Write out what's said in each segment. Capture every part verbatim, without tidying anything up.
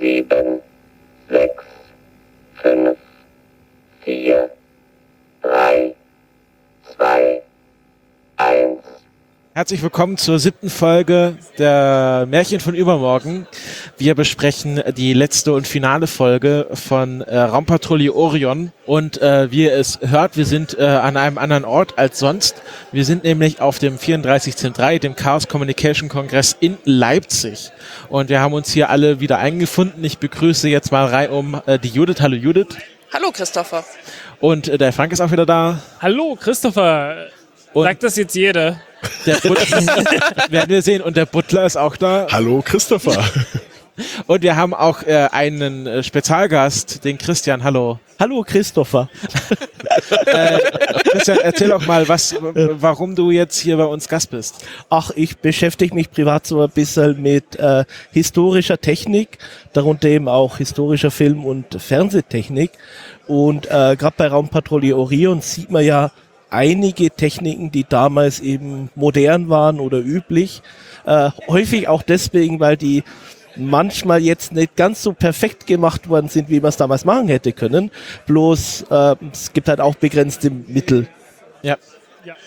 sieben, sechs, fünf, vier, drei, zwei, eins. Herzlich willkommen zur siebten Folge der Märchen von übermorgen. Wir besprechen die letzte und finale Folge von äh, Raumpatrouille Orion. Und äh, wie ihr es hört, wir sind äh, an einem anderen Ort als sonst. Wir sind nämlich auf dem vierunddreißig Zehn drei, dem Chaos Communication Kongress in Leipzig. Und wir haben uns hier alle wieder eingefunden. Ich begrüße jetzt mal reihum äh, die Judith. Hallo Judith. Hallo Christopher. Und äh, der Frank ist auch wieder da. Hallo Christopher. Und sagt das jetzt jeder? Der Butler, werden wir sehen. Und der Butler ist auch da. Hallo Christopher. Und wir haben auch äh, einen äh, Spezialgast, den Christian. Hallo. Hallo Christopher. äh, Christian, erzähl doch mal, was, warum du jetzt hier bei uns Gast bist. Ach, ich beschäftige mich privat so ein bisschen mit äh, historischer Technik, darunter eben auch historischer Film- und Fernsehtechnik. Und äh, gerade bei Raumpatrouille Orion sieht man ja einige Techniken, die damals eben modern waren oder üblich. Äh, häufig auch deswegen, weil die manchmal jetzt nicht ganz so perfekt gemacht worden sind, wie man es damals machen hätte können. Bloß äh, es gibt halt auch begrenzte Mittel. Ja. ja.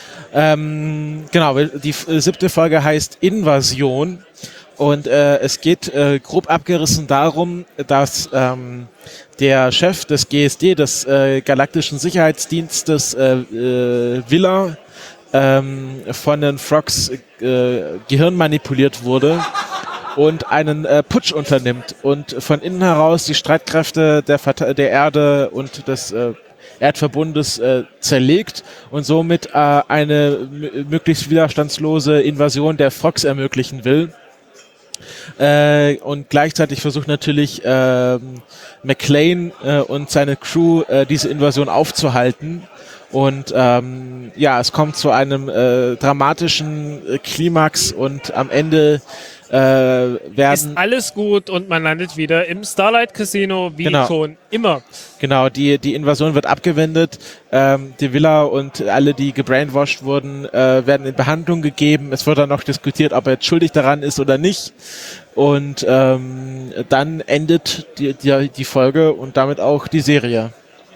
Ähm, genau, die äh, siebte Folge heißt Invasion. Und äh, es geht äh, grob abgerissen darum, dass ähm, der Chef des G S D, des äh, Galaktischen Sicherheitsdienstes, äh, äh, Villa, ähm, von den Frogs äh, Gehirn manipuliert wurde und einen äh, Putsch unternimmt und von innen heraus die Streitkräfte der, Verte- der Erde und des äh, Erdverbundes äh, zerlegt und somit äh, eine m- möglichst widerstandslose Invasion der Frogs ermöglichen will. Äh, und gleichzeitig versucht natürlich ähm, McClane äh, und seine Crew äh, diese Invasion aufzuhalten. Und ähm, ja, es kommt zu einem äh, dramatischen äh, Klimax und am Ende äh, werden... Ist alles gut und man landet wieder im Starlight Casino, wie genau. schon immer. Genau, die, die Invasion wird abgewendet. Ähm, die Villa und alle, die gebrainwashed wurden, äh, werden in Behandlung gegeben. Es wird dann noch diskutiert, ob er jetzt schuldig daran ist oder nicht. Und ähm, dann endet die, die, die Folge und damit auch die Serie.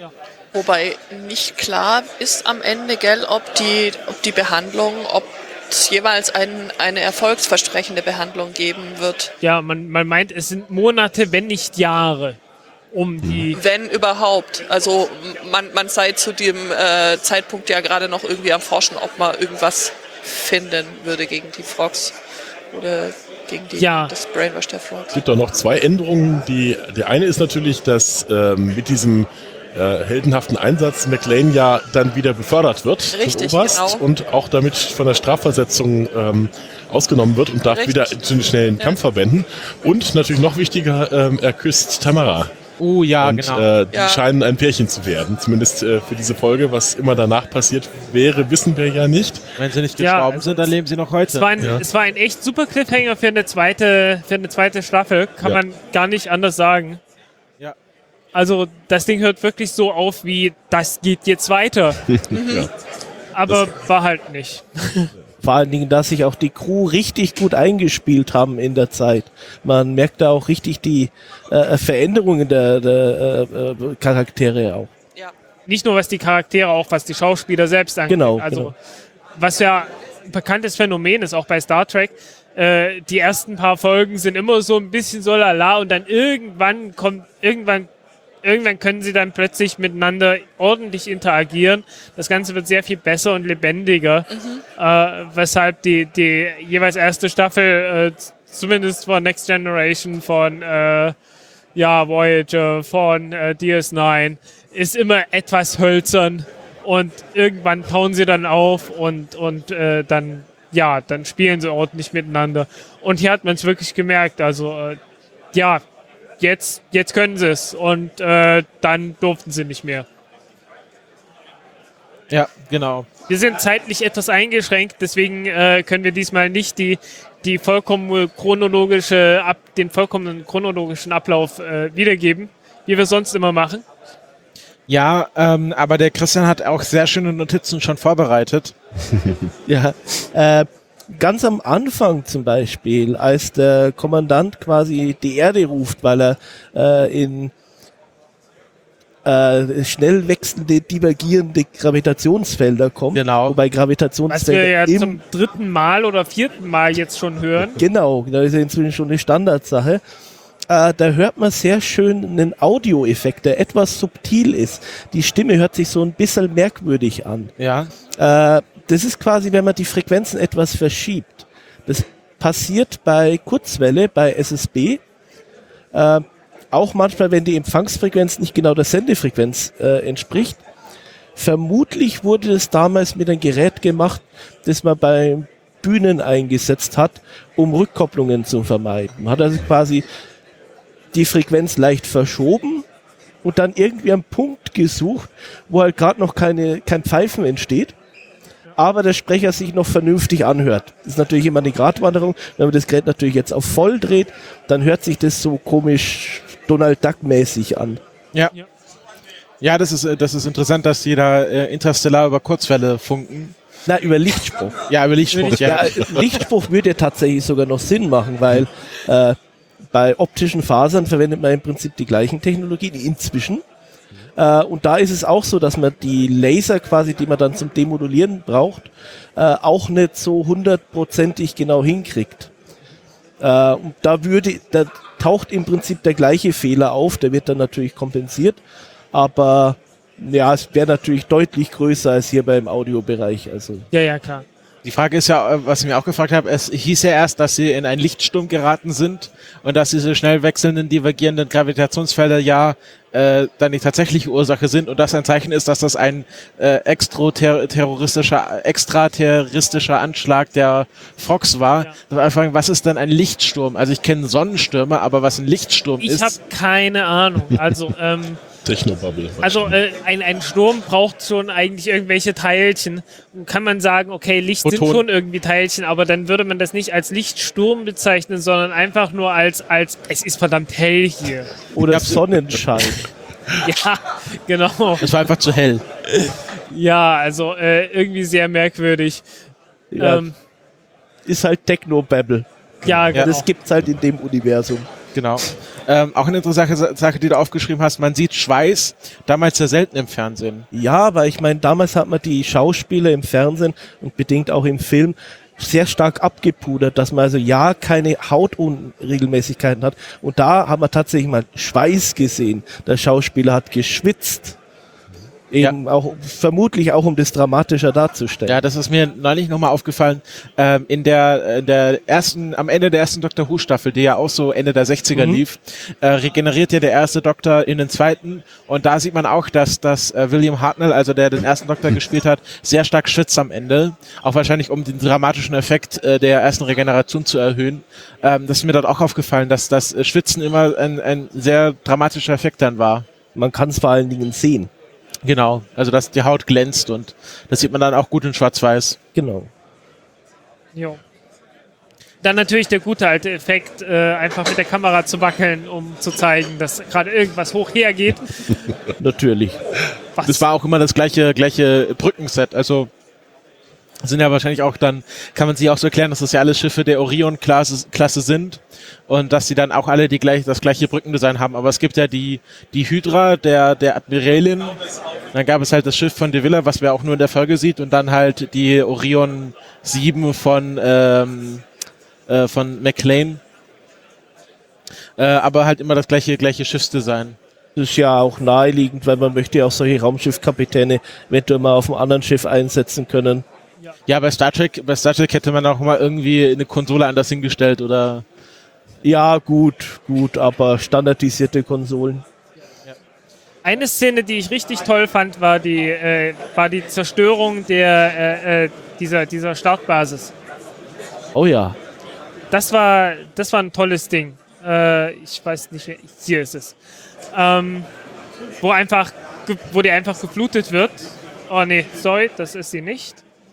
Wobei nicht klar ist am Ende, gell, ob die, ob die Behandlung, ob es jeweils ein, eine erfolgsversprechende Behandlung geben wird. Ja, man, man meint, es sind Monate, wenn nicht Jahre, um die... Wenn überhaupt. Also man, man sei zu dem äh, Zeitpunkt ja gerade noch irgendwie am Forschen, ob man irgendwas finden würde gegen die Frogs oder gegen die, ja. das Brainwash der Frogs. Es gibt da noch zwei Änderungen. Die, die eine ist natürlich, dass ähm, mit diesem äh, heldenhaften Einsatz McClane ja dann wieder befördert wird. Richtig, zum Oberst genau. Und auch damit von der Strafversetzung ähm, ausgenommen wird und darf Richtig. wieder zu den schnellen Ja. Kampfverbänden. Und natürlich noch wichtiger, ähm, er küsst Tamara. Oh ja, und genau. äh, die Ja. scheinen ein Pärchen zu werden. Zumindest äh, für diese Folge. Was immer danach passiert wäre, wissen wir ja nicht. Wenn sie nicht Ja, gestorben also sind, dann leben sie noch heute. Es war, ein, Ja. es war ein echt super Cliffhanger für eine zweite, für eine zweite Staffel, kann Ja. man gar nicht anders sagen. Ja. Also das Ding hört wirklich so auf wie, das geht jetzt weiter. Ja. Aber war halt nicht. Vor allen Dingen, dass sich auch die Crew richtig gut eingespielt haben in der Zeit. Man merkt da auch richtig die äh, Veränderungen der, der äh, äh, Charaktere auch. Ja. Nicht nur was die Charaktere, auch was die Schauspieler selbst angeht. Genau, also genau. was ja ein bekanntes Phänomen ist, auch bei Star Trek. Äh, die ersten paar Folgen sind immer so ein bisschen so lala und dann irgendwann kommt, irgendwann Irgendwann können sie dann plötzlich miteinander ordentlich interagieren. Das Ganze wird sehr viel besser und lebendiger, mhm. äh, weshalb die, die jeweils erste Staffel, äh, zumindest von Next Generation, von äh, ja, Voyager, von äh, D S neun, ist immer etwas hölzern und irgendwann tauen sie dann auf und, und äh, dann, ja, dann spielen sie ordentlich miteinander. Und hier hat man es wirklich gemerkt, also äh, ja, Jetzt, jetzt können sie es und äh, dann durften sie nicht mehr. Ja, genau. Wir sind zeitlich etwas eingeschränkt, deswegen äh, können wir diesmal nicht die, die vollkommen chronologische, ab, den vollkommenen chronologischen Ablauf äh, wiedergeben, wie wir sonst immer machen. Ja, ähm, aber der Christian hat auch sehr schöne Notizen schon vorbereitet. Ja, äh, Ganz am Anfang zum Beispiel, als der Kommandant quasi die Erde ruft, weil er äh, in äh, schnell wechselnde, divergierende Gravitationsfelder kommt. Genau. Wobei Was wir Gravitationsfelder ja im zum dritten Mal oder vierten Mal jetzt schon hören. Genau, das ist ja inzwischen schon eine Standardsache. Äh, da hört man sehr schön einen Audioeffekt, der etwas subtil ist. Die Stimme hört sich so ein bisschen merkwürdig an. Ja. Äh, das ist quasi, wenn man die Frequenzen etwas verschiebt. Das passiert bei Kurzwelle, bei S S B. Äh, auch manchmal, wenn die Empfangsfrequenz nicht genau der Sendefrequenz äh, entspricht. Vermutlich wurde das damals mit einem Gerät gemacht, das man bei Bühnen eingesetzt hat, um Rückkopplungen zu vermeiden. Man hat also quasi die Frequenz leicht verschoben und dann irgendwie einen Punkt gesucht, wo halt gerade noch keine, kein Pfeifen entsteht, aber der Sprecher sich noch vernünftig anhört. Das ist natürlich immer eine Gratwanderung. Wenn man das Gerät natürlich jetzt auf voll dreht, dann hört sich das so komisch Donald Duck-mäßig an. Ja. Ja. Ja, das ist, äh, das ist interessant, dass die da äh, interstellar über Kurzwelle funken. Na, über Lichtspruch. Ja, über Lichtspruch, ja. Ja, Lichtspruch würde ja tatsächlich sogar noch Sinn machen, weil äh, bei optischen Fasern verwendet man im Prinzip die gleichen Technologien inzwischen. Äh, und da ist es auch so, dass man die Laser quasi, die man dann zum Demodulieren braucht, äh, auch nicht so hundertprozentig genau hinkriegt. Äh, und da würde, da taucht im Prinzip der gleiche Fehler auf, der wird dann natürlich kompensiert, aber ja, es wäre natürlich deutlich größer als hier beim Audiobereich. Also Ja, ja, klar. Die Frage ist ja, äh, was ich mir auch gefragt habe, es hieß ja erst, dass sie in einen Lichtsturm geraten sind und dass diese schnell wechselnden, divergierenden Gravitationsfelder ja äh, dann die tatsächliche Ursache sind und das ein Zeichen ist, dass das ein äh, extraterroristischer, extraterroristischer Anschlag der Fox war. Ja. Da war einfach, was ist denn ein Lichtsturm? Also ich kenne Sonnenstürme, aber was ein Lichtsturm Ich habe ist... keine Ahnung. Also, ähm, Technobubble. also äh, ein, ein Sturm braucht schon eigentlich irgendwelche Teilchen. Und kann man sagen, okay, Licht sind Photonen. schon irgendwie Teilchen, aber dann würde man das nicht als Lichtsturm bezeichnen, sondern einfach nur als, als es ist verdammt hell hier. oder Sonnenschein. Ja, genau. Es war einfach zu hell. Ja, also äh, irgendwie sehr merkwürdig. Ja, Ähm, ist halt Technobabble. ja, genau. Das gibt's halt in dem Universum. Genau. Ähm, auch eine interessante Sa- Sache, die du aufgeschrieben hast, man sieht Schweiß, damals sehr selten im Fernsehen. Ja, weil ich meine, damals hat man die Schauspieler im Fernsehen und bedingt auch im Film sehr stark abgepudert, dass man also ja keine Hautunregelmäßigkeiten hat. Und da hat man tatsächlich mal Schweiß gesehen. Der Schauspieler hat geschwitzt. Eben auch, vermutlich auch um das dramatischer darzustellen. Ja, das ist mir neulich nochmal aufgefallen. Ähm, in der, in der ersten, am Ende der ersten Doctor Who Staffel, die ja auch so Ende der sechziger Mhm. lief, äh, regeneriert ja der erste Doktor in den zweiten. Und da sieht man auch, dass, dass äh, William Hartnell, also der den ersten Doktor gespielt hat, sehr stark schwitzt am Ende. Auch wahrscheinlich, um den dramatischen Effekt äh, der ersten Regeneration zu erhöhen. Ähm, das ist mir dort auch aufgefallen, dass das äh, Schwitzen immer ein, ein sehr dramatischer Effekt dann war. Man kann es vor allen Dingen sehen. Genau, also dass die Haut glänzt und das sieht man dann auch gut in Schwarz-Weiß. Genau. Jo. Dann natürlich der gute alte Effekt, äh, einfach mit der Kamera zu wackeln, um zu zeigen, dass gerade irgendwas hoch hergeht. Natürlich. Was? Das war auch immer das gleiche, gleiche Brückenset, also sind ja wahrscheinlich auch dann, kann man sich auch so erklären, dass das ja alles Schiffe der Orion-Klasse Klasse sind und dass sie dann auch alle die gleich, das gleiche Brückendesign haben. Aber es gibt ja die, die Hydra der, der Admiralin, dann gab es halt das Schiff von De Villa, was wir auch nur in der Folge sieht und dann halt die Orion sieben von, ähm, äh, von McLean. Äh, aber halt immer das gleiche, gleiche Schiffsdesign. Das ist ja auch naheliegend, weil man möchte ja auch solche Raumschiffkapitäne eventuell mal auf einem anderen Schiff einsetzen können. Ja, bei Star Trek, bei Star Trek hätte man auch mal irgendwie eine Konsole anders hingestellt oder... Ja, gut, gut, aber standardisierte Konsolen. Eine Szene, die ich richtig toll fand, war die, äh, war die Zerstörung der, äh, äh, dieser, dieser Startbasis. Oh ja. Das war, das war ein tolles Ding. Äh, ich weiß nicht, wer- hier ist es. Ähm, wo einfach, ge- wo die einfach geflutet wird. Oh nee, sorry, das ist sie nicht.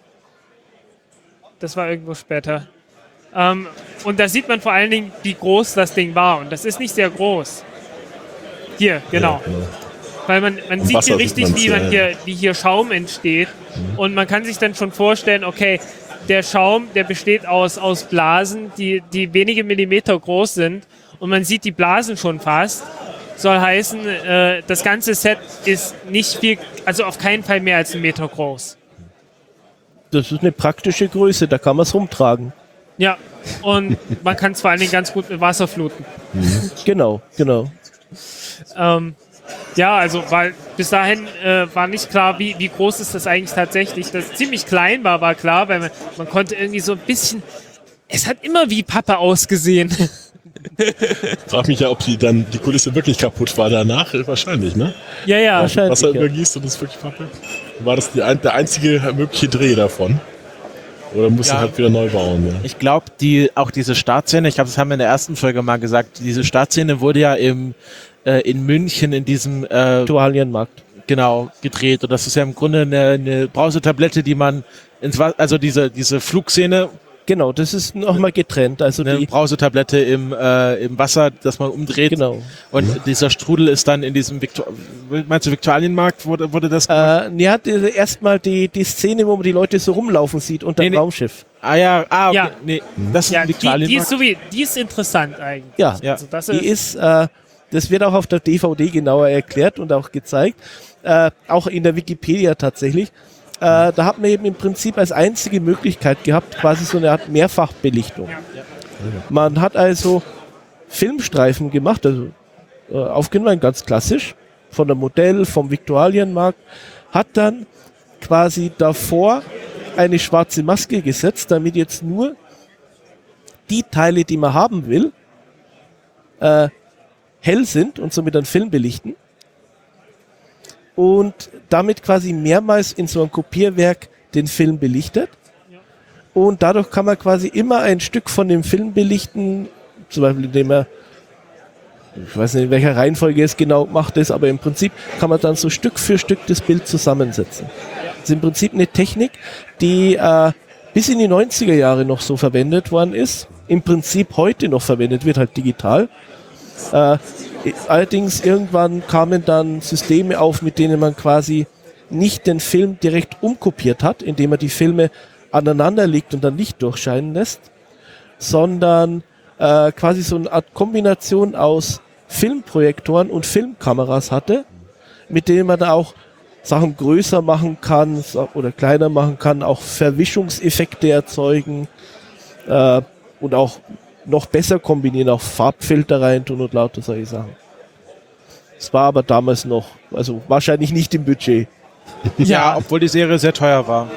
Das war irgendwo später. Ähm, und da sieht man vor allen Dingen, wie groß das Ding war. Und das ist nicht sehr groß. Hier, genau. Ja, genau. Weil man, man Am sieht Wasser hier sieht richtig, man's, wie, ja, man ja. hier, wie hier Schaum entsteht. Und man kann sich dann schon vorstellen, okay, der Schaum, der besteht aus, aus Blasen, die, die wenige Millimeter groß sind und man sieht die Blasen schon fast. Soll heißen, äh, das ganze Set ist nicht viel, also auf keinen Fall mehr als einen Meter groß. Das ist eine praktische Größe, da kann man es rumtragen. Ja, und man kann es vor allen Dingen ganz gut mit Wasser fluten. Mhm. Genau, genau. Ähm, ja, also weil bis dahin äh, war nicht klar, wie, wie groß ist das eigentlich tatsächlich. Dass es ziemlich klein war, war klar, weil man, man konnte irgendwie so ein bisschen, es hat immer wie Pappe ausgesehen. Ich frage mich ja, ob die dann die Kulisse wirklich kaputt war danach. Wahrscheinlich, ne? Ja, ja. Wahrscheinlich, Wasser ja. übergießt und das ist wirklich Pappe. War das die, ein, der einzige mögliche Dreh davon? Oder musst Ja. du halt wieder neu bauen? Ja? Ich glaube, die, auch diese Startszene, ich glaube, das haben wir in der ersten Folge mal gesagt, diese Startszene wurde ja im, äh, in München in diesem, äh, Viktualienmarkt. genau, gedreht. Und das ist ja im Grunde eine, eine Brausetablette, die man ins Wasser, also diese, diese Flugszene, Genau, das ist nochmal getrennt. Also eine die, Brausetablette im, äh, im Wasser, das man umdreht. genau. Und dieser Strudel ist dann in diesem Viktor meinst du Viktualienmarkt wurde, wurde das? Äh, nee, hat äh, erstmal die, die Szene, wo man die Leute so rumlaufen sieht unter Nee, dem nee. Raumschiff. Ah ja, ah, okay. Ja. Nee, das ist Ja, ein die, die, Viktualienmarkt. ist so wie, die ist interessant eigentlich. Ja, Ja. Also das die ist, ist, äh, das wird auch auf der D V D genauer erklärt und auch gezeigt. Äh, auch in der Wikipedia tatsächlich. Äh, da hat man eben im Prinzip als einzige Möglichkeit gehabt, quasi so eine Art Mehrfachbelichtung. Man hat also Filmstreifen gemacht, also äh, aufgenommen, ganz klassisch, von der Modell, vom Viktualienmarkt, hat dann quasi davor eine schwarze Maske gesetzt, damit jetzt nur die Teile, die man haben will, äh, hell sind und somit einen Film belichten. Und damit quasi mehrmals in so einem Kopierwerk den Film belichtet. Und dadurch kann man quasi immer ein Stück von dem Film belichten, zum Beispiel indem er, ich weiß nicht, in welcher Reihenfolge es genau macht ist, aber im Prinzip kann man dann so Stück für Stück das Bild zusammensetzen. Das ist im Prinzip eine Technik, die äh, bis in die neunziger Jahre noch so verwendet worden ist, im Prinzip heute noch verwendet wird, halt digital. Äh, allerdings irgendwann kamen dann Systeme auf, mit denen man quasi nicht den Film direkt umkopiert hat, indem man die Filme aneinander legt und dann Licht durchscheinen lässt, sondern äh, quasi so eine Art Kombination aus Filmprojektoren und Filmkameras hatte, mit denen man da auch Sachen größer machen kann oder kleiner machen kann, auch Verwischungseffekte erzeugen äh, und auch noch besser kombinieren, auch Farbfilter reintun und lauter solche Sachen. Es war aber damals noch, also wahrscheinlich nicht im Budget. Ja, obwohl die Serie sehr teuer war.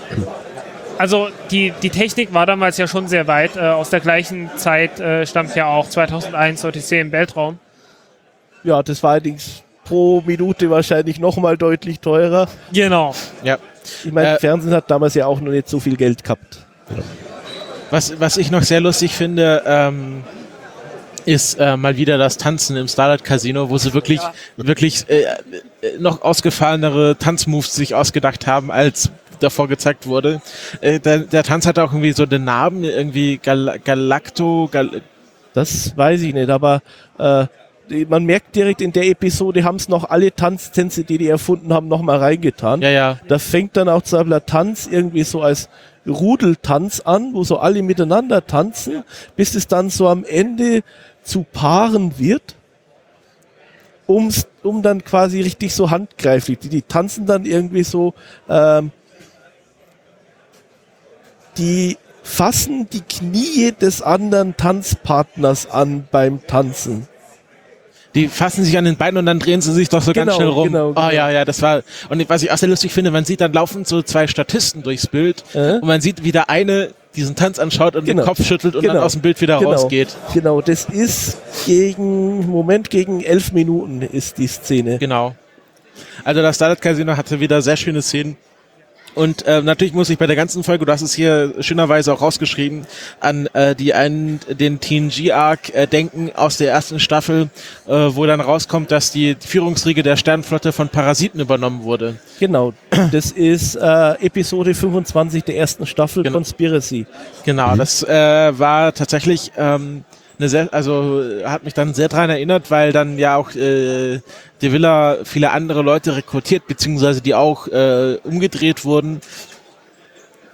also die, die Technik war damals ja schon sehr weit. Äh, aus der gleichen Zeit äh, stammt ja auch zweitausendeins Odyssee im Weltraum. Ja, das war allerdings pro Minute wahrscheinlich nochmal deutlich teurer. Genau. Ja. Ich meine, Äh, Fernsehen hat damals ja auch noch nicht so viel Geld gehabt. Was, was ich noch sehr lustig finde, ähm, ist äh, mal wieder das Tanzen im Starlight Casino, wo sie wirklich, Ja. wirklich äh, noch ausgefallenere Tanzmoves sich ausgedacht haben, als davor gezeigt wurde. Äh, der, der Tanz hat auch irgendwie so den Namen, irgendwie Gal Galacto, Gal Das weiß ich nicht, aber äh, die- man merkt direkt in der Episode, haben es noch alle Tanztänze, die die erfunden haben, nochmal reingetan. ja, ja, Da fängt dann auch zum Beispiel der Tanz irgendwie so als Rudeltanz an, wo so alle miteinander tanzen, bis es dann so am Ende zu Paaren wird, um's, um dann quasi richtig so handgreiflich. Die, die tanzen dann irgendwie so, ähm, die fassen die Knie des anderen Tanzpartners an beim Tanzen. die fassen sich an den Beinen und dann drehen sie sich doch so ganz Genau, schnell rum. genau, Oh genau. ja, ja, das war, und was ich auch sehr lustig finde, man sieht, dann laufen so zwei Statisten durchs Bild Äh? und man sieht, wie der eine diesen Tanz anschaut und Genau. den Kopf schüttelt und Genau. dann aus dem Bild wieder Genau. rausgeht. Genau, das ist gegen, Moment, gegen elf Minuten ist die Szene. Genau. Also das Starlight Casino hatte wieder sehr schöne Szenen. Und äh, natürlich muss ich bei der ganzen Folge, du hast es hier schönerweise auch rausgeschrieben, an äh, die einen, den T N G-Arc äh, denken aus der ersten Staffel, äh, wo dann rauskommt, dass die Führungsriege der Sternenflotte von Parasiten übernommen wurde. Genau, das ist äh, Episode fünfundzwanzig der ersten Staffel, Genau. Conspiracy. Genau, das äh, war tatsächlich ähm, eine sehr, also äh, hat mich dann sehr daran erinnert, weil dann ja auch äh, De Villa viele andere Leute rekrutiert, beziehungsweise die auch äh, umgedreht wurden.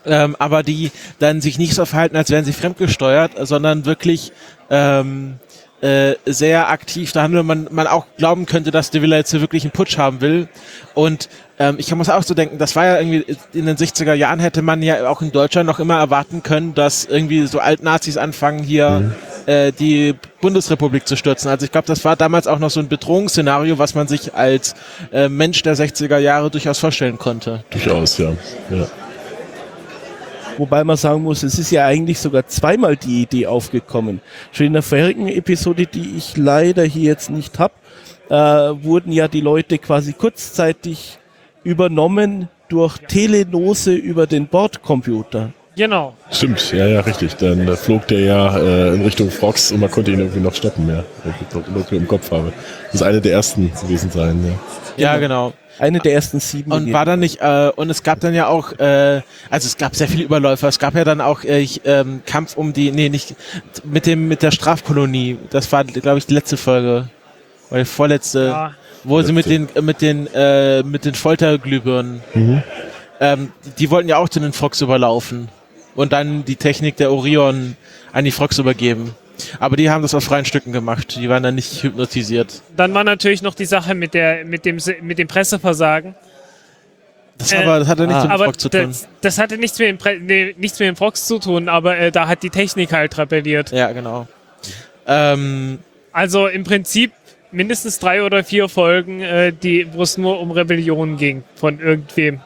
ähm, aber die dann sich nicht so verhalten, als wären sie fremdgesteuert, sondern wirklich ähm, äh, sehr aktiv da handeln, man, man auch glauben könnte, dass De Villa jetzt hier wirklich einen Putsch haben will. Und ähm, ich muss auch so denken, das war ja irgendwie in den sechziger Jahren hätte man ja auch in Deutschland noch immer erwarten können, dass irgendwie so Altnazis anfangen hier mhm. äh, die Bundesrepublik zu stürzen. Also ich glaube, das war damals auch noch so ein Bedrohungsszenario, was man sich als äh, Mensch der sechziger Jahre durchaus vorstellen konnte. Durchaus, ja. ja. Wobei man sagen muss, es ist ja eigentlich sogar zweimal die Idee aufgekommen. Schon in der vorherigen Episode, die ich leider hier jetzt nicht habe, äh, wurden ja die Leute quasi kurzzeitig übernommen durch Telenose über den Bordcomputer. Genau. Stimmt, ja, ja, richtig. Dann äh, flog der ja äh, in Richtung Frogs und man konnte ihn irgendwie noch stoppen, ja. Wenn ich das noch im Kopf habe. Das ist eine der ersten gewesen sein, ja. Ja, genau. Eine der ersten sieben. Und war dann nicht, äh, und es gab dann ja auch, äh, also es gab sehr viele Überläufer, es gab ja dann auch äh, ähm, Kampf um die, nee, nicht, mit dem, mit der Strafkolonie, das war, glaube ich, die letzte Folge, oder die vorletzte, ja. wo sie mit den, mit den, äh, mit den Folterglühbirnen, mhm. ähm, die wollten ja auch zu den Frogs überlaufen und dann die Technik der Orion an die Frogs übergeben. Aber die haben das aus freien Stücken gemacht. Die waren dann nicht hypnotisiert. Dann war natürlich noch die Sache mit der mit dem mit dem Presseversagen. Das, äh, aber, das hatte nichts ah, mit dem Frogs zu tun. Das, das hatte nichts mit dem Pre- nee, nichts mit dem Frogs zu tun, aber äh, da hat die Technik halt rebelliert. Ja, genau. Ähm, also im Prinzip mindestens drei oder vier Folgen, äh, die, wo es nur um Rebellion ging von irgendwem.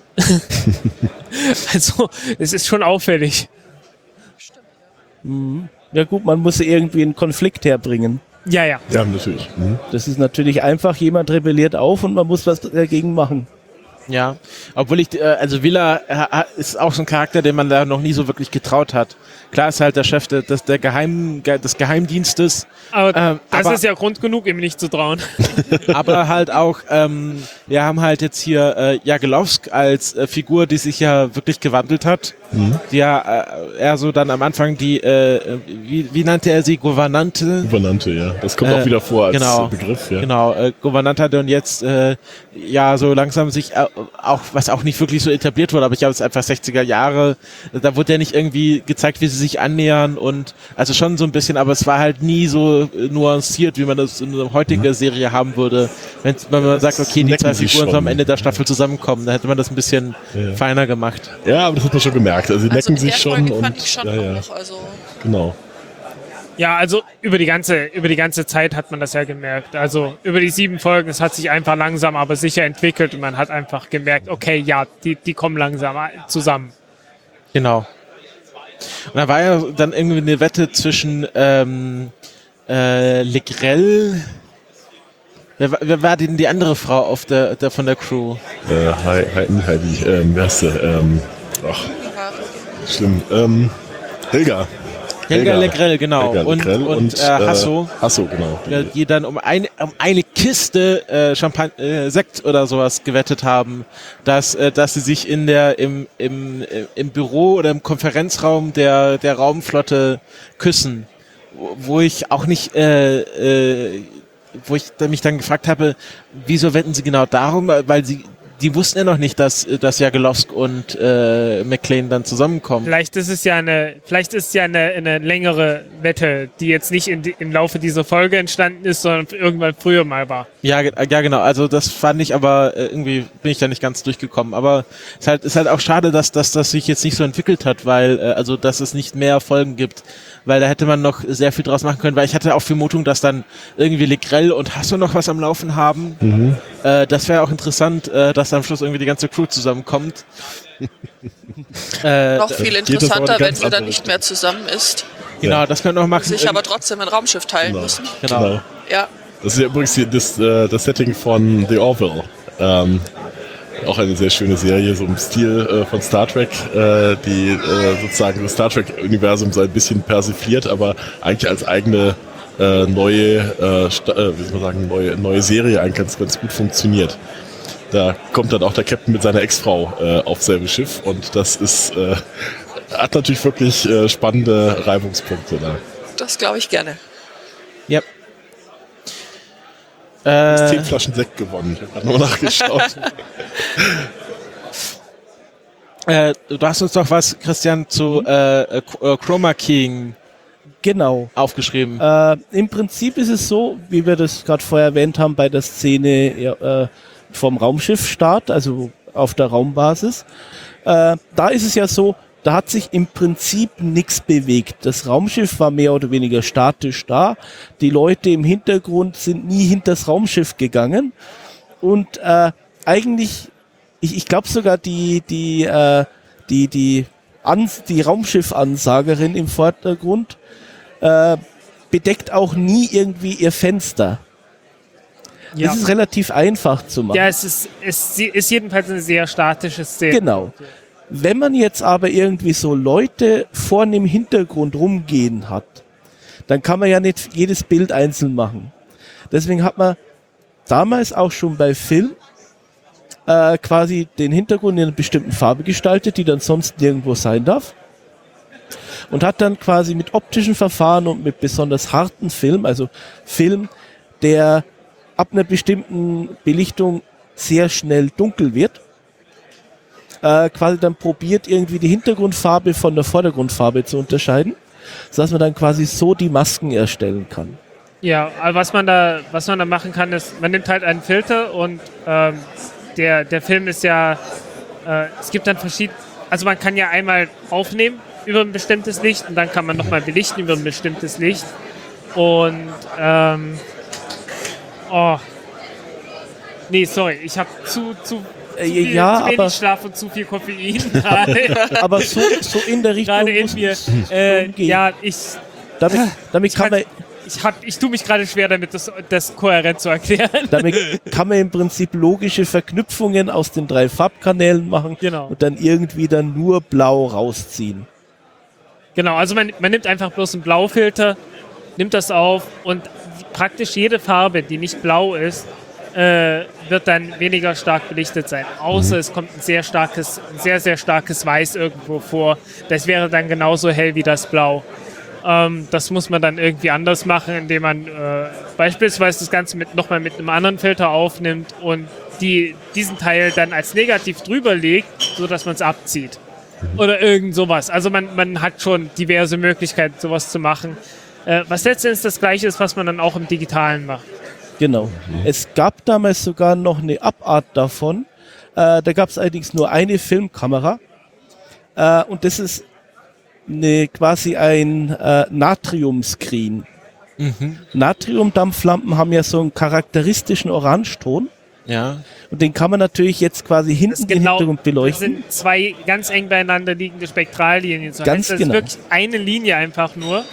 Also es ist schon auffällig. Mhm. Ja gut, man muss irgendwie einen Konflikt herbringen. Ja, ja. Ja, natürlich. Mhm. Das ist natürlich einfach, jemand rebelliert auf und man muss was dagegen machen. Ja, obwohl ich, äh, also Villa äh, ist auch so ein Charakter, den man da noch nie so wirklich getraut hat. Klar ist halt der Chef de, des, der Geheim, des Geheimdienstes. Aber ähm, das aber, ist ja Grund genug, ihm nicht zu trauen. Aber halt auch, ähm, wir haben halt jetzt hier äh, Jagelowsk als äh, Figur, die sich ja wirklich gewandelt hat. Mhm. Die ja äh, eher so dann am Anfang die, äh, wie, wie nannte er sie, Gouvernante? Gouvernante, ja. Das kommt äh, auch wieder vor als genau, Begriff. Ja. Genau, äh, Gouvernante hatte und jetzt äh, ja so langsam sich äh, auch, was auch nicht wirklich so etabliert wurde, aber ich glaube, es ist einfach sechziger Jahre, da wurde ja nicht irgendwie gezeigt, wie sie sich annähern und also schon so ein bisschen, aber es war halt nie so nuanciert, wie man das in einer heutigen mhm. Serie haben würde, wenn, wenn man sagt, okay, die zwei Figuren sollen am Ende der Staffel zusammenkommen, da hätte man das ein bisschen ja. feiner gemacht. Ja, aber das hat man schon gemerkt, also sie also necken sich schon Folge und fand ich schon ja, ja. noch, also genau. Ja, also über die ganze über die ganze Zeit hat man das ja gemerkt. Also über die sieben Folgen, es hat sich einfach langsam, aber sicher entwickelt und man hat einfach gemerkt, okay, ja, die, die kommen langsam zusammen. Genau. Und da war ja dann irgendwie eine Wette zwischen ähm, äh, Legrell. Wer, wer war denn die andere Frau auf der, der von der Crew? Äh, Heidi, Heidi, ähm, wer ist sie? Ähm, ach, schlimm. Ähm, Helga. Helga, Helga Legrell, genau. Helga und Legrell und, und äh, Hasso. Äh, Hasso, genau. Die, die dann um eine, um eine Kiste äh, Champagner, äh, Sekt oder sowas gewettet haben, dass, äh, dass sie sich in der, im, im, im Büro oder im Konferenzraum der, der Raumflotte küssen. Wo ich auch nicht, äh, äh, wo ich mich dann gefragt habe, wieso wetten sie genau darum? Weil sie, die wussten ja noch nicht, dass, dass Jagelowsk und äh, McClane dann zusammenkommen. Vielleicht ist es ja eine, vielleicht ist es ja eine, eine längere Wette, die jetzt nicht in die, im Laufe dieser Folge entstanden ist, sondern irgendwann früher mal war. Ja, ja, genau. Also das fand ich, aber äh, irgendwie bin ich da nicht ganz durchgekommen. Aber es ist halt, ist halt auch schade, dass, dass das sich jetzt nicht so entwickelt hat, weil äh, also dass es nicht mehr Folgen gibt. Weil da hätte man noch sehr viel draus machen können, weil ich hatte auch Vermutung, dass dann irgendwie Legrell und Hasso noch was am Laufen haben. Mhm. Äh, das wäre auch interessant, äh, dass am Schluss irgendwie die ganze Crew zusammenkommt. äh, noch viel interessanter, wenn sie dann nicht mehr zusammen ist. Genau, ja. Das können wir noch machen. Sich aber trotzdem ein Raumschiff teilen genau. müssen. Genau. genau. Ja. Das ist ja übrigens hier das, äh, das Setting von The Orville. Ähm, Auch eine sehr schöne Serie, so im Stil äh, von Star Trek, äh, die äh, sozusagen das Star Trek-Universum so ein bisschen persifliert, aber eigentlich als eigene äh, neue, äh, äh, wie soll man sagen, neue, neue Serie eigentlich ganz, ganz gut funktioniert. Da kommt dann auch der Captain mit seiner Ex-Frau äh, aufs selbe Schiff und das ist, äh, hat natürlich wirklich äh, spannende Reibungspunkte da. Das glaube ich gerne. Ja. Äh, zehn Flaschen Sekt gewonnen. Ich habe gerade nochmal nachgeschaut. Äh, du hast uns doch was, Christian, zu äh, äh, Chroma Keying Genau. aufgeschrieben. Äh, Im Prinzip ist es so, wie wir das gerade vorher erwähnt haben, bei der Szene ja, äh, vom Raumschiffstart, also auf der Raumbasis. Äh, da ist es ja so, da hat sich im Prinzip nichts bewegt. Das Raumschiff war mehr oder weniger statisch da. Die Leute im Hintergrund sind nie hinters Raumschiff gegangen. Und äh, eigentlich, ich, ich glaube sogar die, die, äh, die, die, Ans- die Raumschiffansagerin im Vordergrund äh, bedeckt auch nie irgendwie ihr Fenster. Ja. Das ist relativ einfach zu machen. Ja, es ist, es ist jedenfalls eine sehr statische Szene. Genau. Wenn man jetzt aber irgendwie so Leute vorne im Hintergrund rumgehen hat, dann kann man ja nicht jedes Bild einzeln machen. Deswegen hat man damals auch schon bei Film äh, quasi den Hintergrund in einer bestimmten Farbe gestaltet, die dann sonst nirgendwo sein darf. Und hat dann quasi mit optischen Verfahren und mit besonders harten Film, also Film, der ab einer bestimmten Belichtung sehr schnell dunkel wird, äh, quasi dann probiert, irgendwie die Hintergrundfarbe von der Vordergrundfarbe zu unterscheiden, sodass man dann quasi so die Masken erstellen kann. Ja, aber was man da, was man da machen kann, ist, man nimmt halt einen Filter und ähm, der, der Film ist ja, äh, es gibt dann verschiedene, also man kann ja einmal aufnehmen über ein bestimmtes Licht und dann kann man nochmal belichten über ein bestimmtes Licht und ähm, oh, nee, sorry, ich habe zu, zu, Äh, zu, viel, ja, zu wenig aber- Schlaf und zu viel Koffein gerade Aber so, so in der Richtung gerade in muss mir. es Äh, umgehen. ja, ich, Damit, damit, kann man, ich, hab, ich tue mich gerade schwer damit, das, das kohärent zu erklären. damit kann man im Prinzip logische Verknüpfungen aus den drei Farbkanälen machen Genau. und dann irgendwie dann nur blau rausziehen. Genau, also man, man nimmt einfach bloß einen Blaufilter, nimmt das auf und praktisch jede Farbe, die nicht blau ist, äh, wird dann weniger stark belichtet sein. Außer es kommt ein sehr starkes, ein sehr, sehr starkes Weiß irgendwo vor. Das wäre dann genauso hell wie das Blau. Ähm, das muss man dann irgendwie anders machen, indem man äh, beispielsweise das Ganze mit, nochmal mit einem anderen Filter aufnimmt und die, diesen Teil dann als negativ drüber legt, sodass man es abzieht. Oder irgend sowas. Also man, man hat schon diverse Möglichkeiten, sowas zu machen. Äh, was letztendlich das Gleiche ist, was man dann auch im Digitalen macht. Genau. Es gab damals sogar noch eine Abart davon. Äh, da gab es allerdings nur eine Filmkamera. Äh, und das ist eine, quasi ein äh, Natrium-Screen. Mhm. Natriumdampflampen haben ja so einen charakteristischen Orangeton. Ja. Und den kann man natürlich jetzt quasi hinten Das ist den genau, Hintergrund das beleuchten. sind zwei ganz eng beieinander liegende Spektrallinien. So Ganz heißt, das genau. ist wirklich eine Linie einfach nur.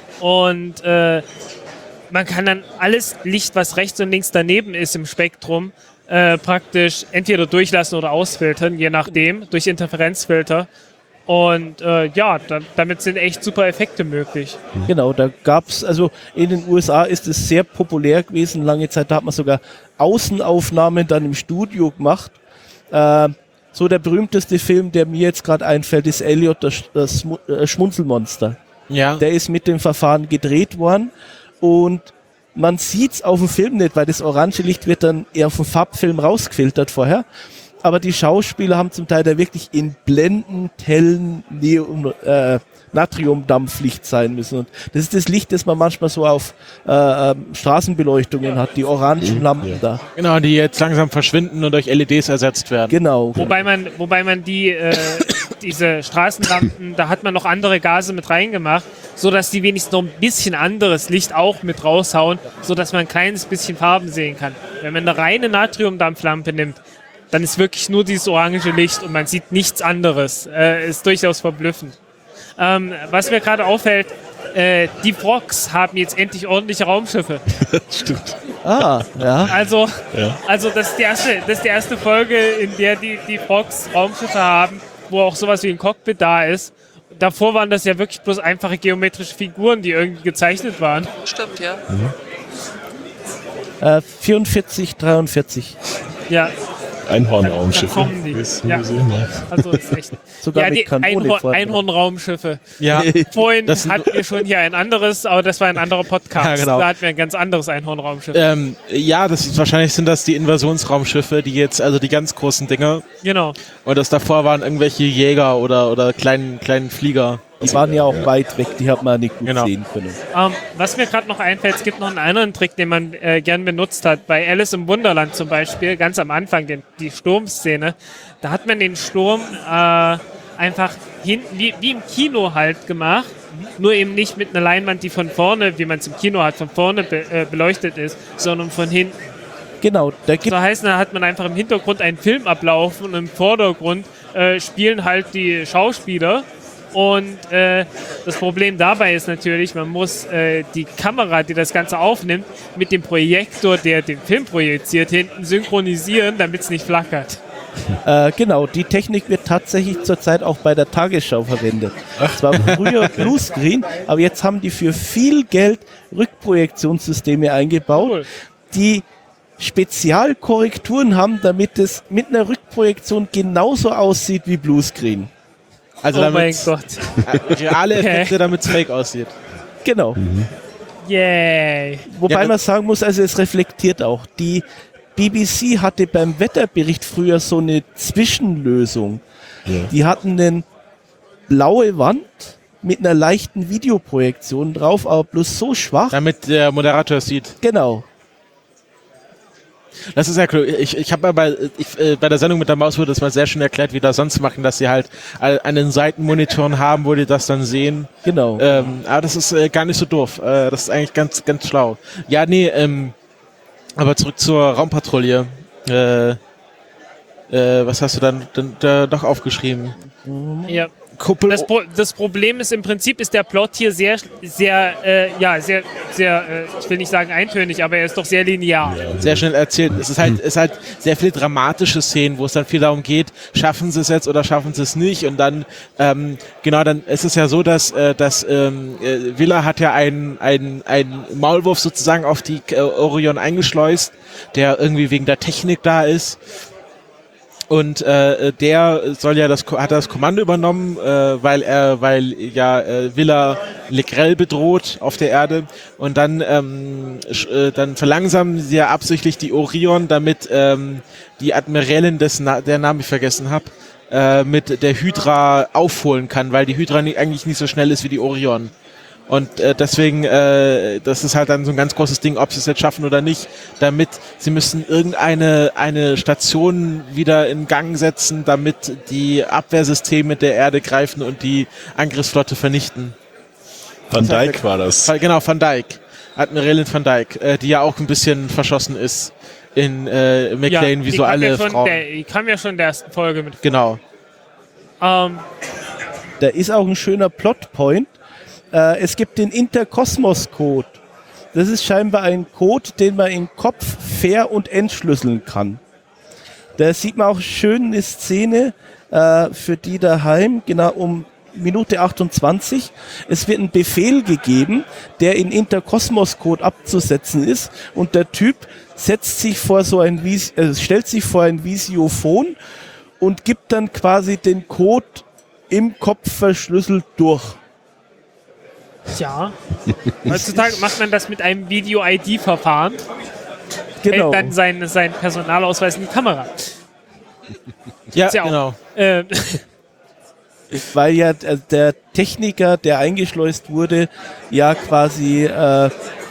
Und äh, man kann dann alles Licht, was rechts und links daneben ist im Spektrum, äh, praktisch entweder durchlassen oder ausfiltern, je nachdem, durch Interferenzfilter. Und äh, ja, da, damit sind echt super Effekte möglich. Genau, da gab's, also in den U S A ist es sehr populär gewesen, lange Zeit, da hat man sogar Außenaufnahmen dann im Studio gemacht. Äh, so der berühmteste Film, der mir jetzt gerade einfällt, ist Elliot, das, das Schmu- äh, Schmunzelmonster. Ja. Der ist mit dem Verfahren gedreht worden und man sieht's auf dem Film nicht, weil das orange Licht wird dann eher auf dem Farbfilm rausgefiltert vorher. Aber die Schauspieler haben zum Teil da wirklich in blendend hellen Neon, äh, Natriumdampflicht sein müssen. Und das ist das Licht, das man manchmal so auf äh, ähm, Straßenbeleuchtungen hat, die orangen Lampen Ja. da. Genau, die jetzt langsam verschwinden und durch L E Ds ersetzt werden. Genau. Wobei man, wobei man die, äh, diese Straßenlampen, da hat man noch andere Gase mit reingemacht, sodass die wenigstens noch ein bisschen anderes Licht auch mit raushauen, sodass man ein kleines bisschen Farben sehen kann. Wenn man eine reine Natriumdampflampe nimmt, dann ist wirklich nur dieses orange Licht und man sieht nichts anderes. Äh, ist durchaus verblüffend. Ähm, was mir gerade auffällt, äh, die Frogs haben jetzt endlich ordentliche Raumschiffe. Stimmt. Ah, ja. Also, Ja. also das, ist die erste, das ist die erste Folge, in der die, die Frogs Raumschiffe haben, wo auch sowas wie ein Cockpit da ist. Davor waren das ja wirklich bloß einfache geometrische Figuren, die irgendwie gezeichnet waren. Stimmt, ja. Äh, vierundvierzig, dreiundvierzig. Ja, Einhornraumschiffe. Da kommen die. Ist Ja. Museum, ja. Also ist echt. Sogar Ja, mit die Kanone Einhorn, vorne. Einhornraumschiffe. Ja, Vorhin Das sind- hatten wir schon hier ein anderes, aber das war ein anderer Podcast. Ja, genau. Da hatten wir ein ganz anderes Einhornraumschiff. ähm, ja, das ist, wahrscheinlich sind das die Invasionsraumschiffe, die jetzt, also die ganz großen Dinger. Genau. Und das davor waren irgendwelche Jäger oder, oder kleinen, kleinen Flieger. Die waren ja auch weit weg, die hat man nicht gut Genau. sehen können. Ähm, was mir gerade noch einfällt, es gibt noch einen anderen Trick, den man äh, gern benutzt hat. Bei Alice im Wunderland zum Beispiel, ganz am Anfang, den, die Sturmszene, da hat man den Sturm äh, einfach hinten, wie, wie im Kino halt gemacht, nur eben nicht mit einer Leinwand, die von vorne, wie man es im Kino hat, von vorne be, äh, beleuchtet ist, sondern von hinten. Genau, da gibt So heißt, da hat man einfach im Hintergrund einen Film ablaufen und im Vordergrund äh, spielen halt die Schauspieler. Und äh, das Problem dabei ist natürlich, man muss äh, die Kamera, die das Ganze aufnimmt, mit dem Projektor, der den Film projiziert, hinten synchronisieren, damit es nicht flackert. Äh, genau, die Technik wird tatsächlich zurzeit auch bei der Tagesschau verwendet. Es war früher Bluescreen, aber jetzt haben die für viel Geld Rückprojektionssysteme eingebaut, Cool. die Spezialkorrekturen haben, damit es mit einer Rückprojektion genauso aussieht wie Bluescreen. Also Oh mein damit Gott. äh, reale Effekte, damit es fake aussieht. Genau. Yay. Wobei Ja, man sagen muss, also es reflektiert auch. Die B B C hatte beim Wetterbericht früher so eine Zwischenlösung. Ja. Die hatten eine blaue Wand mit einer leichten Videoprojektion drauf, aber bloß so schwach. Damit der Moderator es sieht. Genau. Das ist ja cool. Ich, ich habe bei, ich, äh, bei der Sendung mit der Maus wurde das mal sehr schön erklärt, wie das sonst machen, dass sie halt all- einen Seitenmonitoren haben, wo die das dann sehen. Genau. Ähm, aber das ist äh, gar nicht so doof. Äh, das ist eigentlich ganz, ganz schlau. Ja, nee, ähm, aber zurück zur Raumpatrouille. Äh, äh, was hast du dann, dann da noch aufgeschrieben? Ja. Kuppel. Das, Pro das Problem ist, im Prinzip ist der Plot hier sehr, sehr, äh, ja, sehr, sehr, äh, ich will nicht sagen eintönig, aber er ist doch sehr linear. Sehr schnell erzählt. Es ist halt, es ist halt sehr viele dramatische Szenen, wo es dann viel darum geht, schaffen sie es jetzt oder schaffen sie es nicht. Und dann, ähm, genau, dann ist es ja so, dass, äh, dass ähm, äh, Villa hat ja einen, einen, einen Maulwurf sozusagen auf die äh, Orion eingeschleust, der irgendwie wegen der Technik da ist. Und äh, der soll ja das hat das Kommando übernommen, äh, weil er, weil ja äh, Villa Legrel bedroht auf der Erde. Und dann ähm, sch, äh, dann verlangsamen sie ja absichtlich die Orion, damit ähm, die Admiralin, dessen Na der Namen ich vergessen habe, äh, mit der Hydra aufholen kann, weil die Hydra nie, eigentlich nicht so schnell ist wie die Orion. Und äh, deswegen, äh, das ist halt dann so ein ganz großes Ding, ob sie es jetzt schaffen oder nicht, damit sie müssen irgendeine eine Station wieder in Gang setzen, damit die Abwehrsysteme der Erde greifen und die Angriffsflotte vernichten. Van Dyke war das. Genau, Van Dyke. Admiralin Van Dyke, äh, die ja auch ein bisschen verschossen ist in äh, McLean, wie die so kam alle ja schon Frauen. Der, die kam ja schon in der ersten Folge mit. Genau. Ähm, Da ist auch ein schöner Plotpoint. Äh, es gibt den Interkosmos-Code. Das ist scheinbar ein Code, den man im Kopf ver- und entschlüsseln kann. Da sieht man auch schön eine Szene äh, für die daheim, genau um Minute achtundzwanzig. Es wird ein Befehl gegeben, der in Interkosmos-Code abzusetzen ist, und der Typ setzt sich vor so ein Vis äh, stellt sich vor ein Visiophon und gibt dann quasi den Code im Kopf verschlüsselt durch. ja. Heutzutage macht man das mit einem Video-I D-Verfahren. Genau. Hält dann seinen, seinen Personalausweis in die Kamera. Ja, Ist ja auch- genau. Äh, Weil ja äh, der Techniker, der eingeschleust wurde, ja quasi äh,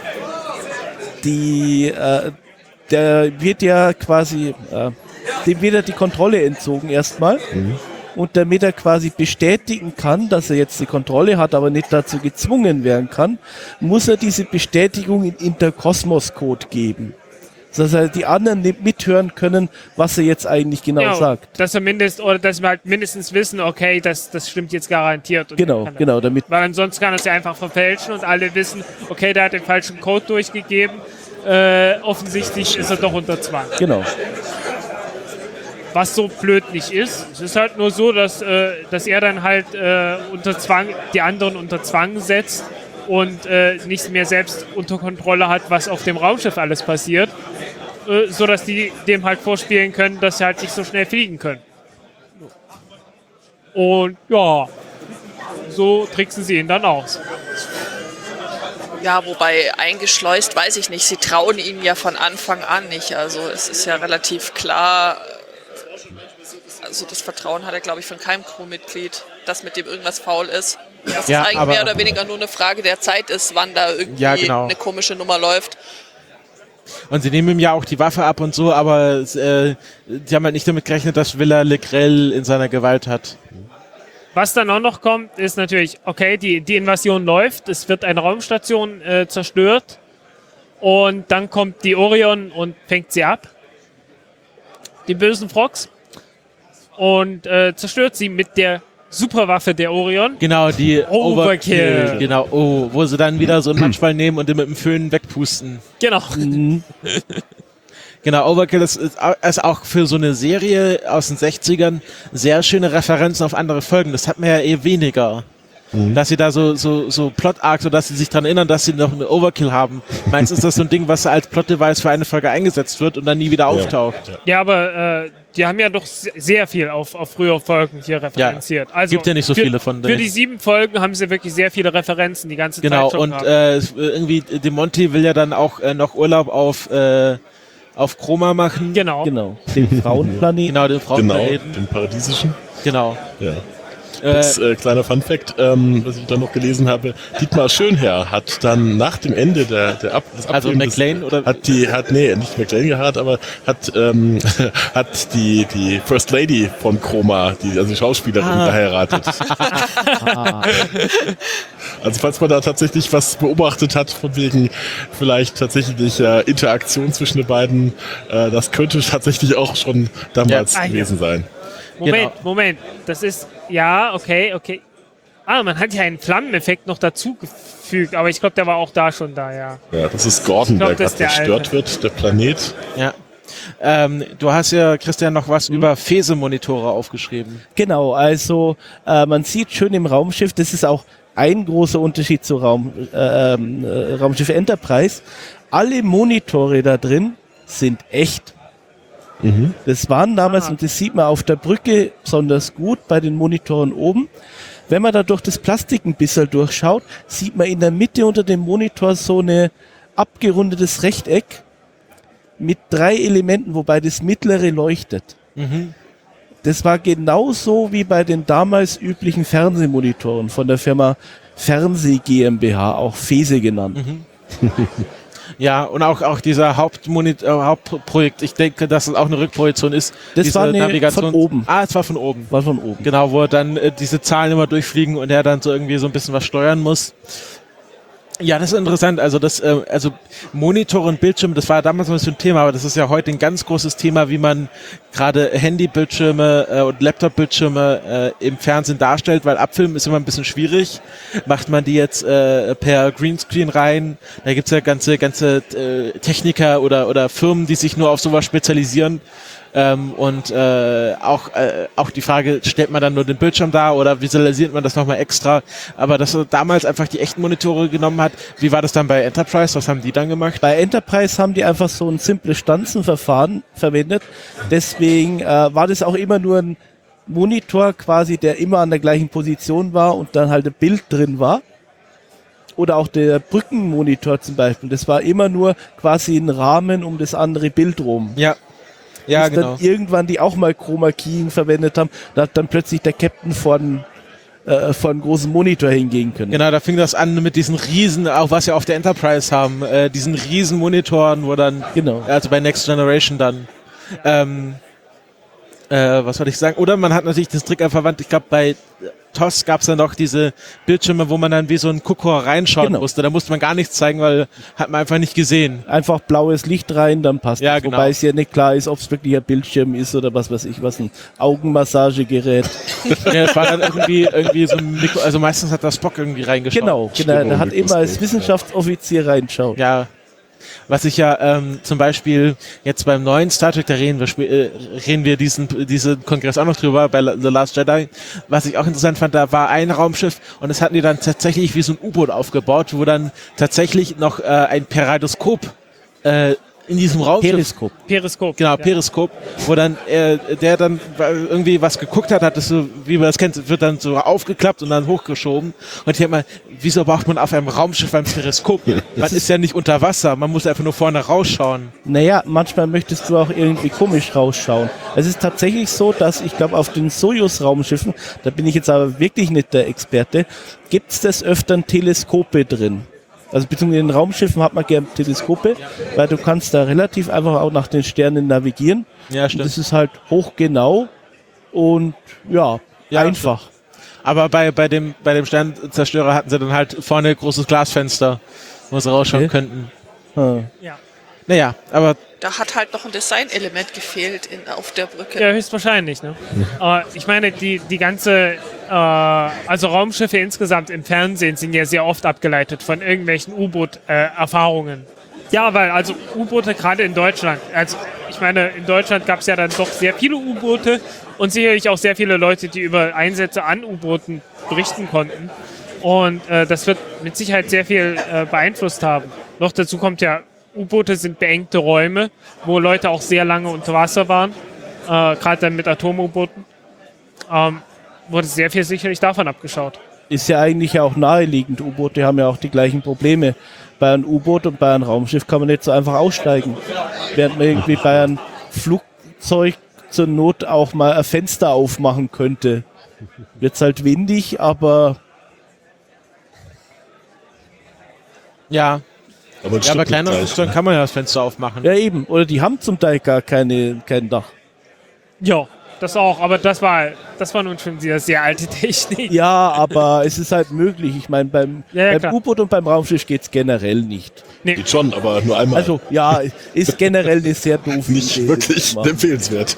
die äh, der wird ja quasi äh, dem wird ja die Kontrolle entzogen erstmal. Mhm. Und damit er quasi bestätigen kann, dass er jetzt die Kontrolle hat, aber nicht dazu gezwungen werden kann, muss er diese Bestätigung in Interkosmos-Code geben. Dass er die anderen nicht mithören können, was er jetzt eigentlich genau ja, sagt. Dass wir mindest, oder dass wir halt mindestens wissen, okay, das, das stimmt jetzt garantiert. Und Genau, kann er- genau, damit Weil ansonsten kann er es ja einfach verfälschen und alle wissen, okay, der hat den falschen Code durchgegeben. Äh, offensichtlich ist er doch unter Zwang. genau. Was so blöd nicht ist. Es ist halt nur so, dass, äh, dass er dann halt äh, unter Zwang, die anderen unter Zwang setzt und äh, nicht mehr selbst unter Kontrolle hat, was auf dem Raumschiff alles passiert. Äh, äh, so dass die dem halt vorspielen können, dass sie halt nicht so schnell fliegen können. Und ja, so tricksen sie ihn dann aus. Ja, wobei eingeschleust, weiß ich nicht. Sie trauen ihn ja von Anfang an nicht. Also es ist ja relativ klar, also das Vertrauen hat er, glaube ich, von keinem Crewmitglied, dass mit dem irgendwas faul ist. Dass Ja, es eigentlich aber- mehr oder weniger nur eine Frage der Zeit ist, wann da irgendwie Ja, genau. eine komische Nummer läuft. Und sie nehmen ihm ja auch die Waffe ab und so, aber äh, die haben halt nicht damit gerechnet, dass Villa Legrel in seiner Gewalt hat. Was dann auch noch kommt, ist natürlich, okay, die, die Invasion läuft, es wird eine Raumstation äh, zerstört und dann kommt die Orion und fängt sie ab, die bösen Frogs, und äh, zerstört sie mit der Superwaffe der Orion. Genau, die Overkill. Genau, oh, wo sie dann wieder so einen Matschball nehmen und den mit dem Föhn wegpusten. Genau. Genau, Overkill ist, ist au- ist auch für so eine Serie aus den sechzigern sehr schöne Referenzen auf andere Folgen. Das hat man ja eh weniger. Dass sie da so, so, so Plot-Arcs, sodass sie sich daran erinnern, dass sie noch eine Overkill haben. Meistens ist das so ein Ding, was als Plot-Device für eine Folge eingesetzt wird und dann nie wieder auftaucht. Ja. Ja, aber äh, die haben ja doch se- sehr viel auf, auf frühere Folgen hier referenziert. Also gibt ja nicht so für, viele von Für denen. die sieben Folgen haben sie wirklich sehr viele Referenzen die ganze Genau, Zeit schon und gehabt. äh, es- irgendwie DeMonte will ja dann auch äh, noch Urlaub auf, äh, auf Chroma machen. Genau. Genau, den Frauenplanet. Genau, den Genau, Frauenplaneten. den paradiesischen. Genau. Ja. Das äh, kleiner Funfact, ähm, was ich dann noch gelesen habe, Dietmar Schönherr hat dann nach dem Ende der, der Ab des Also Abfilms McLean oder? hat die hat nee nicht McLean geheiratet, aber hat ähm, hat die die First Lady von Chroma, die also die Schauspielerin, Ah. geheiratet. Also falls man da tatsächlich was beobachtet hat, von wegen vielleicht tatsächlich äh, Interaktion zwischen den beiden, äh, das könnte tatsächlich auch schon damals Ja. Ah, ja. gewesen sein. Moment, Genau. Moment. Das ist, ja, okay, okay. Ah, man hat ja einen Flammeneffekt noch dazugefügt, aber ich glaube, der war auch da schon da, ja. Ja, das ist Gordon, Ich glaub, der das gerade ist der zerstört Alte. wird, der Planet. Ja. Ähm, du hast ja, Christian, noch was über Phase-Monitore aufgeschrieben. Genau, also äh, man sieht schön im Raumschiff, das ist auch ein großer Unterschied zu Raum, äh, ähm, äh, Raumschiff Enterprise. Alle Monitore da drin sind echt. Das waren damals, Ah. und das sieht man auf der Brücke besonders gut bei den Monitoren oben. Wenn man da durch das Plastik ein bisschen durchschaut, sieht man in der Mitte unter dem Monitor so eine abgerundetes Rechteck mit drei Elementen, wobei das mittlere leuchtet. Das war genauso wie bei den damals üblichen Fernsehmonitoren von der Firma Fernseh GmbH, auch Fese genannt. Ja, und auch, auch dieser Hauptmonit äh, Hauptprojekt, ich denke, dass es auch eine Rückprojektion ist. Das diese war eine Navigation. von oben. Ah, es war von oben. War von oben. Genau, wo dann äh, diese Zahlen immer durchfliegen und er dann so irgendwie so ein bisschen was steuern muss. Ja, das ist interessant. Also das, äh, also Monitor und Bildschirm, das war damals noch nicht so ein Thema, aber das ist ja heute ein ganz großes Thema, wie man gerade Handybildschirme äh, und Laptopbildschirme äh, im Fernsehen darstellt, weil abfilmen ist immer ein bisschen schwierig. Macht man die jetzt äh, per Greenscreen rein? Da gibt's ja ganze, ganze äh, Techniker oder oder Firmen, die sich nur auf sowas spezialisieren. Ähm, und äh, auch, äh, auch die Frage, stellt man dann nur den Bildschirm dar oder visualisiert man das nochmal extra? Aber dass er damals einfach die echten Monitore genommen hat, wie war das dann bei Enterprise? Was haben die dann gemacht? Bei Enterprise haben die einfach so ein simples Stanzenverfahren verwendet. Deswegen äh, war das auch immer nur ein Monitor quasi, der immer an der gleichen Position war und dann halt ein Bild drin war. Oder auch der Brückenmonitor zum Beispiel. Das war immer nur quasi ein Rahmen um das andere Bild rum. Ja. Ja, Bis genau. dann irgendwann die auch mal Chroma Keying verwendet haben, da hat dann plötzlich der Captain von äh, von einem großen Monitor hingehen können. Genau, da fing das an mit diesen riesen, auch was wir auf der Enterprise haben, äh, diesen riesen Monitoren, wo dann, Genau. also bei Next Generation dann, ähm, äh, was wollte ich sagen? Oder man hat natürlich das Trick verwandt, ich glaube bei T O S gab es dann noch diese Bildschirme, wo man dann wie so ein Kuckuck reinschauen Genau. musste. Da musste man gar nichts zeigen, weil hat man einfach nicht gesehen. Einfach blaues Licht rein, dann passt Ja, es. genau. Wobei es ja nicht klar ist, ob es wirklich ein Bildschirm ist oder was weiß ich, was ein Augenmassagegerät. Ja, das war dann irgendwie, irgendwie so ein Mikro, also meistens hat das Spock irgendwie reingeschaut. Genau, genau. Da hat immer als Mikroskop, Wissenschaftsoffizier reinschaut. Ja, was ich ja ähm, zum Beispiel jetzt beim neuen Star Trek, da reden wir, sp- äh, reden wir diesen, diesen Kongress auch noch drüber, bei La- The Last Jedi. Was ich auch interessant fand, da war ein Raumschiff und das hatten die dann tatsächlich wie so ein U-Boot aufgebaut, wo dann tatsächlich noch äh, ein Peridoskop äh, in diesem Raumschiff. Periskop. Periskop. Genau, ja. Periskop, wo dann äh, der dann irgendwie was geguckt hat, hat es so, wie man das kennt, wird dann so aufgeklappt und dann hochgeschoben. Und ich denke mal, wieso braucht man auf einem Raumschiff ein Periskop? Man ist ja nicht unter Wasser, man muss einfach nur vorne rausschauen. Naja, manchmal möchtest du auch irgendwie komisch rausschauen. Es ist tatsächlich so, dass ich glaube, auf den Sojus-Raumschiffen, da bin ich jetzt aber wirklich nicht der Experte, gibt es des Öfteren Teleskope drin. Also beziehungsweise in den Raumschiffen hat man gerne Teleskope, weil du kannst da relativ einfach auch nach den Sternen navigieren. Ja, Und stimmt. das ist halt hochgenau und ja, Ja, einfach. Aber bei, bei dem, bei dem Sternzerstörer hatten sie dann halt vorne ein großes Glasfenster, wo sie rausschauen Okay. könnten. Hm. Ja. Naja, aber Da hat halt noch ein Designelement gefehlt in, auf der Brücke. Ja, höchstwahrscheinlich. Ne? Aber ich meine, die, die ganze, äh, also Raumschiffe insgesamt im Fernsehen sind ja sehr oft abgeleitet von irgendwelchen U-Boot-Erfahrungen. Ja, weil also U-Boote gerade in Deutschland, also ich meine, in Deutschland gab es ja dann doch sehr viele U-Boote und sicherlich auch sehr viele Leute, die über Einsätze an U-Booten berichten konnten. Und äh, das wird mit Sicherheit sehr viel äh, beeinflusst haben. Noch dazu kommt ja, U-Boote sind beengte Räume, wo Leute auch sehr lange unter Wasser waren, äh, gerade dann mit Atom-U-Booten. Ähm, wurde sehr viel sicherlich davon abgeschaut. Ist ja eigentlich auch naheliegend. U-Boote haben ja auch die gleichen Probleme. Bei einem U-Boot und bei einem Raumschiff kann man nicht so einfach aussteigen. Während man irgendwie bei einem Flugzeug zur Not auch mal ein Fenster aufmachen könnte. Wird's halt windig, aber ja, Aber, ein ja, aber Stück kleiner gleich, Flugzeugen ne? kann man ja das Fenster aufmachen. ja eben. Oder die haben zum Teil gar keine, kein Dach. Ja, das auch, aber das war, das war nun schon sehr, sehr alte Technik. Ja, aber es ist halt möglich. Ich meine, beim, Ja, ja, beim klar. U-Boot und beim Raumschiff geht's generell nicht. Nee, Geht schon, aber nur einmal. Also ja, ist generell eine sehr doofe nicht Idee, wirklich das zu machen. empfehlenswert.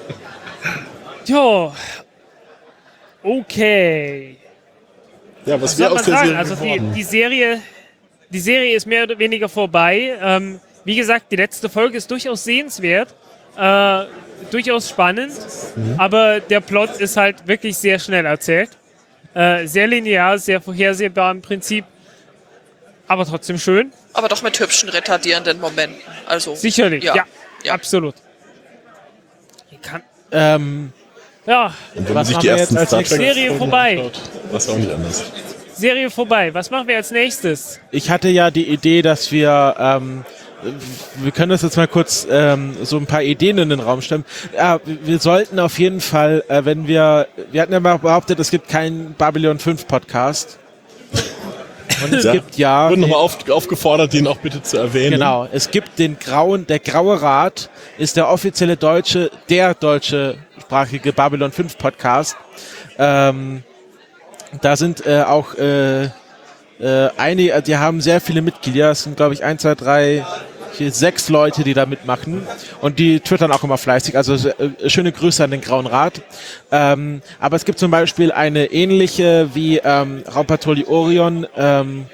ja, okay. Ja, was Was wir soll aus man der sagen? Serie Also die, geworden. die Serie, die Serie ist mehr oder weniger vorbei. Ähm, wie gesagt, die letzte Folge ist durchaus sehenswert, äh, durchaus spannend, Mhm. aber der Plot ist halt wirklich sehr schnell erzählt, äh, sehr linear, sehr vorhersehbar im Prinzip, aber trotzdem schön. Aber doch mit hübschen, retardierenden Momenten. Also, Sicherlich, ja, Ja, ja. absolut. Kann, Ähm, ja, Und wenn man was sich machen die wir ersten jetzt als Star nächstes? Trek Serie Folgen vorbei. anschaut, war es auch nicht anders. Serie vorbei. Was machen wir als nächstes? ich hatte ja die Idee, dass wir, ähm, wir können das jetzt mal kurz ähm, so ein paar Ideen in den Raum stellen. Ja, wir sollten auf jeden Fall, äh, wenn wir, wir hatten ja mal behauptet, es gibt keinen Babylon fünf Podcast. Und es Ja. gibt ja, Wurden nochmal auf, aufgefordert, den auch bitte zu erwähnen. genau, es gibt den grauen, der Graue Rat ist der offizielle deutsche, der deutsche sprachige Babylon fünf Podcast. Ähm, da sind äh, auch äh, äh, einige, die haben sehr viele Mitglieder. Es sind, glaube ich, eins, zwei, drei, vier, sechs Leute, die da mitmachen. Und die twittern auch immer fleißig. Also äh, schöne Grüße an den Grauen Rat. Ähm, aber es gibt zum Beispiel eine ähnliche wie ähm, Raumpatrouille Orion, ähm,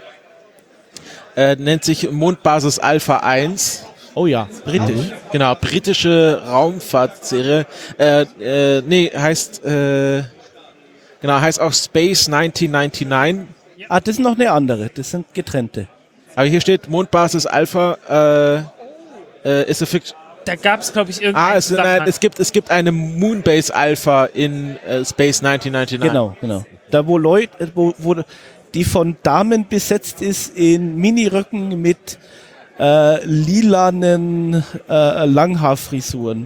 äh, nennt sich Mondbasis Alpha eins. Oh ja, britisch. Genau, britische Raumfahrtserie. Äh, äh, nee, heißt, äh, genau, heißt auch Space neunzehnhundertneunundneunzig. Ah, das ist noch eine andere. Das sind getrennte. Aber hier steht Mondbasis Alpha, äh, äh, ist a fiction. Da gab es, glaube ich, irgendeinen Ah, es, nein, Zusammenhang. es gibt, es gibt eine Moonbase Alpha in äh, Space neunzehnhundertneunundneunzig. Genau, genau. Da wo Leute, wo, wo die von Damen besetzt ist in Miniröcken mit äh, lilanen äh, Langhaarfrisuren.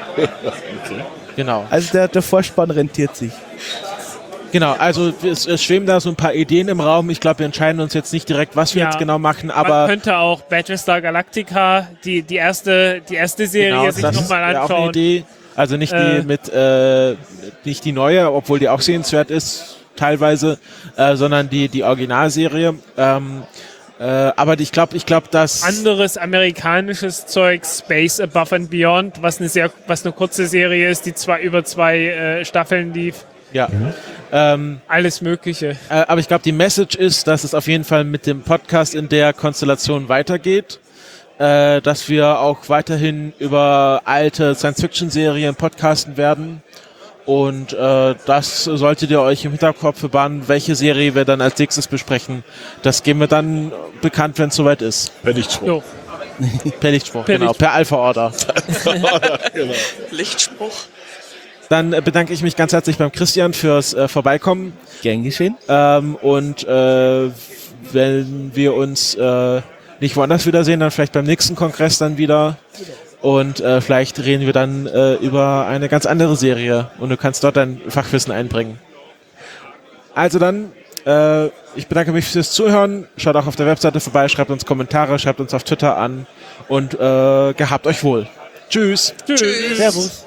Genau. Also der, der Vorspann rentiert sich. Genau, also es, es schweben da so ein paar Ideen im Raum. Ich glaube, wir entscheiden uns jetzt nicht direkt, was wir Ja. jetzt genau machen, Man aber könnte auch Battlestar Galactica, die, die, erste, die erste Serie, genau, sich das nochmal wäre auch eine anschauen. Idee. Also nicht Äh. die mit, äh, nicht die neue, obwohl die auch sehenswert ist, teilweise, äh, sondern die, die Originalserie. Ähm, äh, aber ich glaube, ich glaube, dass Anderes amerikanisches Zeug, Space Above and Beyond, was eine sehr, was eine kurze Serie ist, die zwar über zwei äh, Staffeln lief. ja. Ähm, Alles Mögliche. äh, aber ich glaube, die Message ist, dass es auf jeden Fall mit dem Podcast in der Konstellation weitergeht. Äh, dass wir auch weiterhin über alte Science-Fiction-Serien podcasten werden. Und äh, das solltet ihr euch im Hinterkopf bewahren, welche Serie wir dann als nächstes besprechen. Das geben wir dann bekannt, wenn es soweit ist. Wenn nicht schon. Jo. Per Lichtspruch, Per genau. Lichtspruch. Per Alpha-Order. Genau. Lichtspruch. Dann äh, bedanke ich mich ganz herzlich beim Christian fürs äh, Vorbeikommen. Gern geschehen. Ähm, und äh, wenn wir uns äh, nicht woanders wiedersehen, dann vielleicht beim nächsten Kongress dann wieder. Und äh, vielleicht reden wir dann äh, über eine ganz andere Serie und du kannst dort dein Fachwissen einbringen. Also dann, äh, ich bedanke mich fürs Zuhören. Schaut auch auf der Webseite vorbei, schreibt uns Kommentare, schreibt uns auf Twitter an und äh, gehabt euch wohl. Tschüss. Tschüss. Servus.